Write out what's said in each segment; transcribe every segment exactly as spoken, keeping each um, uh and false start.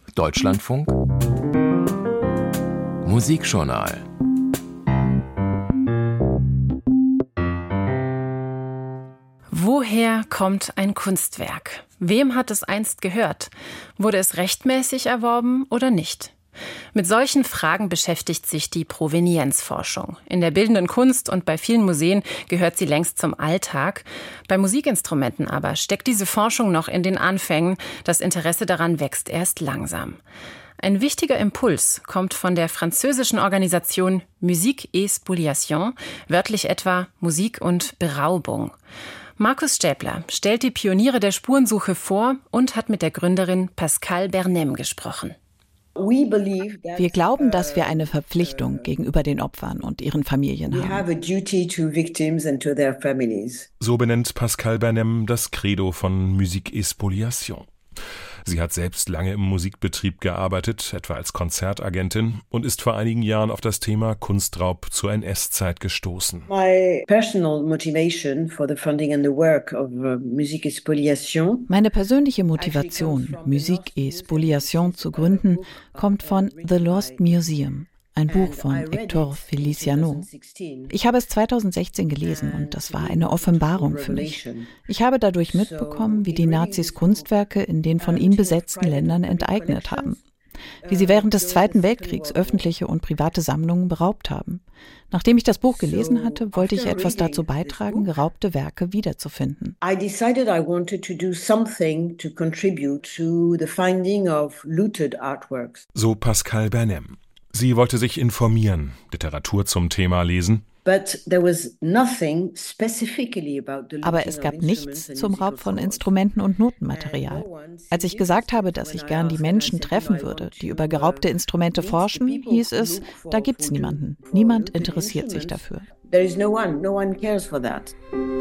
Deutschlandfunk Musikjournal. Woher kommt ein Kunstwerk? Wem hat es einst gehört? Wurde es rechtmäßig erworben oder nicht? Mit solchen Fragen beschäftigt sich die Provenienzforschung. In der bildenden Kunst und bei vielen Museen gehört sie längst zum Alltag. Bei Musikinstrumenten aber steckt diese Forschung noch in den Anfängen. Das Interesse daran wächst erst langsam. Ein wichtiger Impuls kommt von der französischen Organisation Musique et Spoliation, wörtlich etwa Musik und Beraubung. Markus Stäbler stellt die Pioniere der Spurensuche vor und hat mit der Gründerin Pascale Bernem gesprochen. Wir glauben, dass wir eine Verpflichtung gegenüber den Opfern und ihren Familien haben. So benennt Pascale Bernem das Credo von Musique et Spoliation. Sie hat selbst lange im Musikbetrieb gearbeitet, etwa als Konzertagentin, und ist vor einigen Jahren auf das Thema Kunstraub zur N S-Zeit gestoßen. Meine persönliche Motivation, Musique et Spoliation zu gründen, kommt von The Lost Museum, ein Buch von Hector Feliciano. Ich habe es zweitausendsechzehn gelesen und das war eine Offenbarung für mich. Ich habe dadurch mitbekommen, wie die Nazis Kunstwerke in den von ihm besetzten Ländern enteignet haben. Wie sie während des Zweiten Weltkriegs öffentliche und private Sammlungen beraubt haben. Nachdem ich das Buch gelesen hatte, wollte ich etwas dazu beitragen, geraubte Werke wiederzufinden. I decided I wanted to do something to contribute to the finding of looted artworks. So Pascale Bernem. Sie wollte sich informieren, Literatur zum Thema lesen. Aber es gab nichts zum Raub von Instrumenten und Notenmaterial. Als ich gesagt habe, dass ich gern die Menschen treffen würde, die über geraubte Instrumente forschen, hieß es, da gibt's niemanden. Niemand interessiert sich dafür. There is no one, no one cares for that.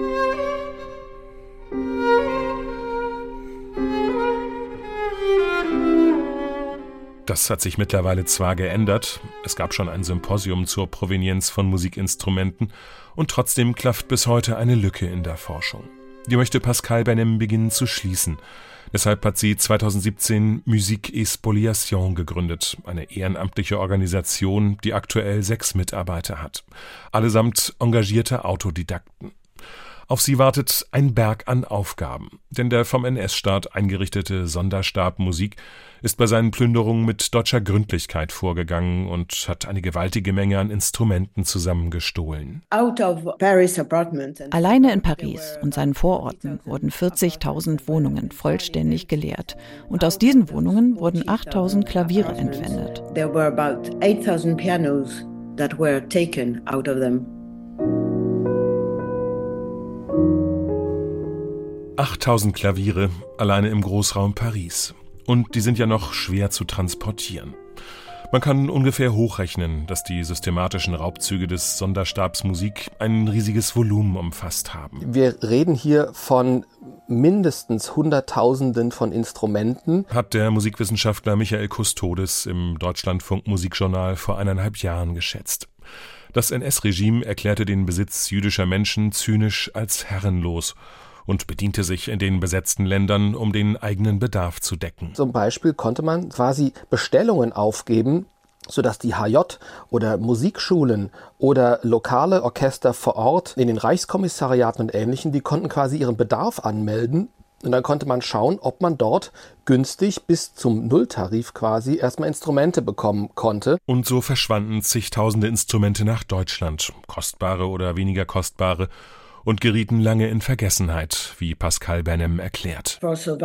Das hat sich mittlerweile zwar geändert, es gab schon ein Symposium zur Provenienz von Musikinstrumenten und trotzdem klafft bis heute eine Lücke in der Forschung. Die möchte Pascale Bernem beginnen zu schließen. Deshalb hat sie zweitausendsiebzehn Musique et Spoliation gegründet, eine ehrenamtliche Organisation, die aktuell sechs Mitarbeiter hat. Allesamt engagierte Autodidakten. Auf sie wartet ein Berg an Aufgaben, denn der vom N S-Staat eingerichtete Sonderstab Musik ist bei seinen Plünderungen mit deutscher Gründlichkeit vorgegangen und hat eine gewaltige Menge an Instrumenten zusammengestohlen. Alleine in Paris und seinen Vororten wurden vierzigtausend Wohnungen vollständig geleert und aus diesen Wohnungen wurden achttausend Klaviere entwendet. There were about eight thousand pianos that were taken out of them. achttausend Klaviere alleine im Großraum Paris. Und die sind ja noch schwer zu transportieren. Man kann ungefähr hochrechnen, dass die systematischen Raubzüge des Sonderstabs Musik ein riesiges Volumen umfasst haben. Wir reden hier von mindestens Hunderttausenden von Instrumenten, hat der Musikwissenschaftler Michael Kustodes im Deutschlandfunk Musikjournal vor eineinhalb Jahren geschätzt. Das N S-Regime erklärte den Besitz jüdischer Menschen zynisch als herrenlos und bediente sich in den besetzten Ländern, um den eigenen Bedarf zu decken. Zum Beispiel konnte man quasi Bestellungen aufgeben, sodass die H J oder Musikschulen oder lokale Orchester vor Ort in den Reichskommissariaten und Ähnlichen, die konnten quasi ihren Bedarf anmelden. Und dann konnte man schauen, ob man dort günstig bis zum Nulltarif quasi erstmal Instrumente bekommen konnte. Und so verschwanden zigtausende Instrumente nach Deutschland, kostbare oder weniger kostbare, und gerieten lange in Vergessenheit, wie Pascale Bernem erklärt.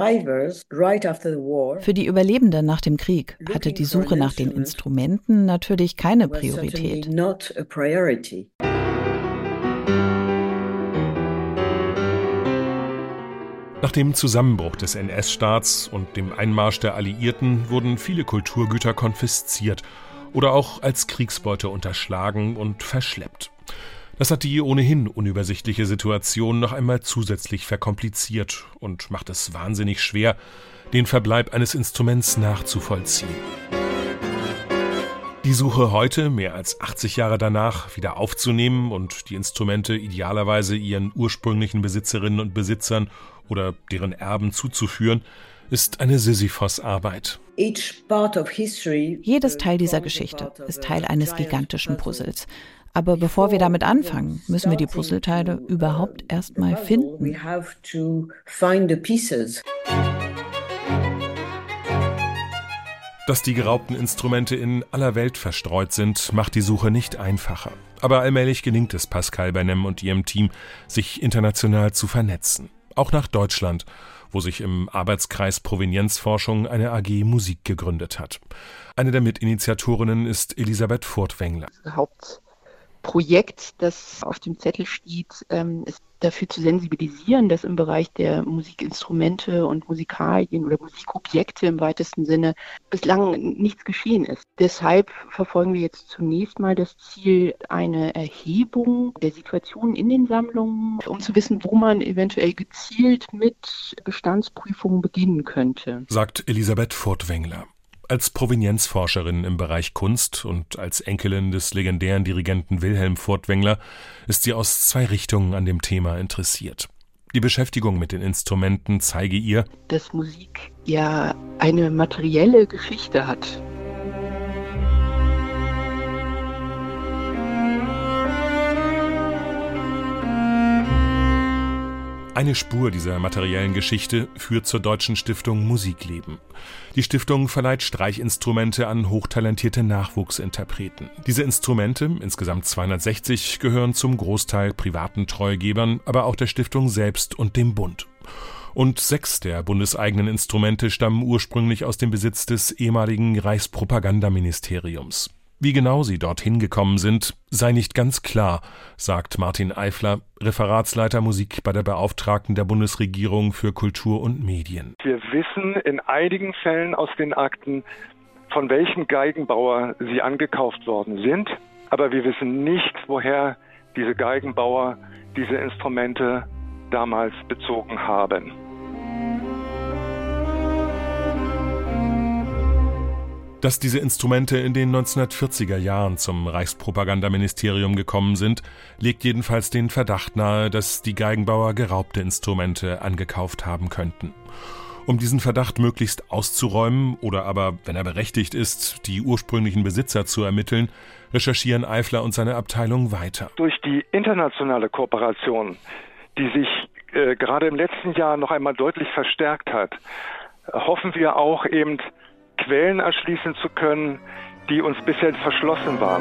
Für die Überlebenden nach dem Krieg hatte die Suche nach den Instrumenten natürlich keine Priorität. Nach dem Zusammenbruch des N S-Staats und dem Einmarsch der Alliierten wurden viele Kulturgüter konfisziert oder auch als Kriegsbeute unterschlagen und verschleppt. Das hat die ohnehin unübersichtliche Situation noch einmal zusätzlich verkompliziert und macht es wahnsinnig schwer, den Verbleib eines Instruments nachzuvollziehen. Die Suche heute, mehr als achtzig Jahre danach, wieder aufzunehmen und die Instrumente idealerweise ihren ursprünglichen Besitzerinnen und Besitzern oder deren Erben zuzuführen, ist eine Sisyphos-Arbeit. Jedes Teil dieser Geschichte ist Teil eines gigantischen Puzzles. Aber bevor wir damit anfangen, müssen wir die Puzzleteile überhaupt erst mal finden. Dass die geraubten Instrumente in aller Welt verstreut sind, macht die Suche nicht einfacher. Aber allmählich gelingt es Pascal Bennem und ihrem Team, sich international zu vernetzen. Auch nach Deutschland, wo sich im Arbeitskreis Provenienzforschung eine A G Musik gegründet hat. Eine der Mitinitiatorinnen ist Elisabeth Furtwängler. Hauptprojekt, das auf dem Zettel steht, ist dafür zu sensibilisieren, dass im Bereich der Musikinstrumente und Musikalien oder Musikobjekte im weitesten Sinne bislang nichts geschehen ist. Deshalb verfolgen wir jetzt zunächst mal das Ziel, eine Erhebung der Situation in den Sammlungen, um zu wissen, wo man eventuell gezielt mit Bestandsprüfungen beginnen könnte, sagt Elisabeth Furtwängler. Als Provenienzforscherin im Bereich Kunst und als Enkelin des legendären Dirigenten Wilhelm Furtwängler ist sie aus zwei Richtungen an dem Thema interessiert. Die Beschäftigung mit den Instrumenten zeige ihr, dass Musik ja eine materielle Geschichte hat. Eine Spur dieser materiellen Geschichte führt zur Deutschen Stiftung Musikleben. Die Stiftung verleiht Streichinstrumente an hochtalentierte Nachwuchsinterpreten. Diese Instrumente, insgesamt zweihundertsechzig, gehören zum Großteil privaten Treugebern, aber auch der Stiftung selbst und dem Bund. Und sechs der bundeseigenen Instrumente stammen ursprünglich aus dem Besitz des ehemaligen Reichspropagandaministeriums. Wie genau sie dorthin gekommen sind, sei nicht ganz klar, sagt Martin Eifler, Referatsleiter Musik bei der Beauftragten der Bundesregierung für Kultur und Medien. Wir wissen in einigen Fällen aus den Akten, von welchem Geigenbauer sie angekauft worden sind, aber wir wissen nicht, woher diese Geigenbauer diese Instrumente damals bezogen haben. Dass diese Instrumente in den neunzehnhundertvierziger Jahren zum Reichspropagandaministerium gekommen sind, legt jedenfalls den Verdacht nahe, dass die Geigenbauer geraubte Instrumente angekauft haben könnten. Um diesen Verdacht möglichst auszuräumen oder aber, wenn er berechtigt ist, die ursprünglichen Besitzer zu ermitteln, recherchieren Eifler und seine Abteilung weiter. Durch die internationale Kooperation, die sich äh, gerade im letzten Jahr noch einmal deutlich verstärkt hat, hoffen wir auch eben, Quellen erschließen zu können, die uns bisher verschlossen waren.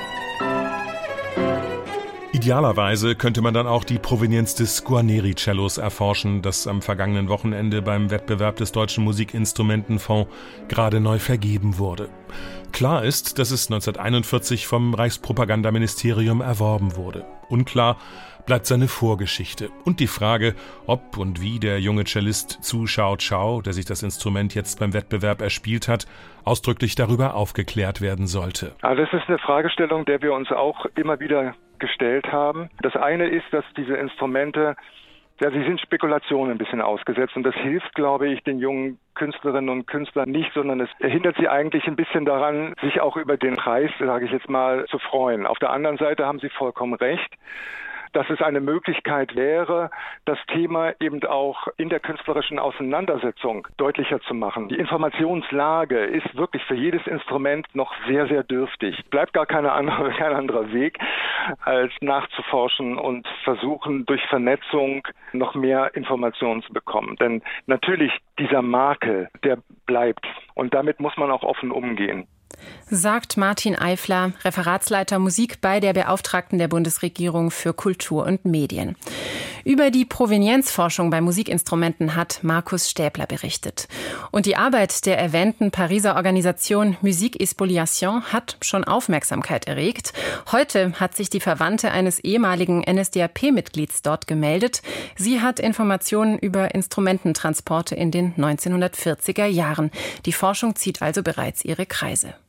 Idealerweise könnte man dann auch die Provenienz des Guarneri-Cellos erforschen, das am vergangenen Wochenende beim Wettbewerb des Deutschen Musikinstrumentenfonds gerade neu vergeben wurde. Klar ist, dass es neunzehnhunderteinundvierzig vom Reichspropagandaministerium erworben wurde. Unklar bleibt seine Vorgeschichte und die Frage, ob und wie der junge Cellist Zhu Xiaochao, der sich das Instrument jetzt beim Wettbewerb erspielt hat, ausdrücklich darüber aufgeklärt werden sollte. Also das ist eine Fragestellung, der wir uns auch immer wieder gestellt haben. Das eine ist, dass diese Instrumente, ja, sie sind Spekulationen ein bisschen ausgesetzt und das hilft, glaube ich, den jungen Künstlerinnen und Künstlern nicht, sondern es hindert sie eigentlich ein bisschen daran, sich auch über den Preis, sage ich jetzt mal, zu freuen. Auf der anderen Seite haben Sie vollkommen recht, dass es eine Möglichkeit wäre, das Thema eben auch in der künstlerischen Auseinandersetzung deutlicher zu machen. Die Informationslage ist wirklich für jedes Instrument noch sehr, sehr dürftig. Bleibt gar keine andere, kein anderer Weg, als nachzuforschen und versuchen, durch Vernetzung noch mehr Informationen zu bekommen. Denn natürlich, dieser Makel, der bleibt. Und damit muss man auch offen umgehen. Sagt Martin Eifler, Referatsleiter Musik bei der Beauftragten der Bundesregierung für Kultur und Medien. Über die Provenienzforschung bei Musikinstrumenten hat Markus Stäbler berichtet. Und die Arbeit der erwähnten Pariser Organisation Musique et Spoliation hat schon Aufmerksamkeit erregt. Heute hat sich die Verwandte eines ehemaligen N S D A P-Mitglieds dort gemeldet. Sie hat Informationen über Instrumententransporte in den neunzehnhundertvierziger Jahren. Die Forschung zieht also bereits ihre Kreise.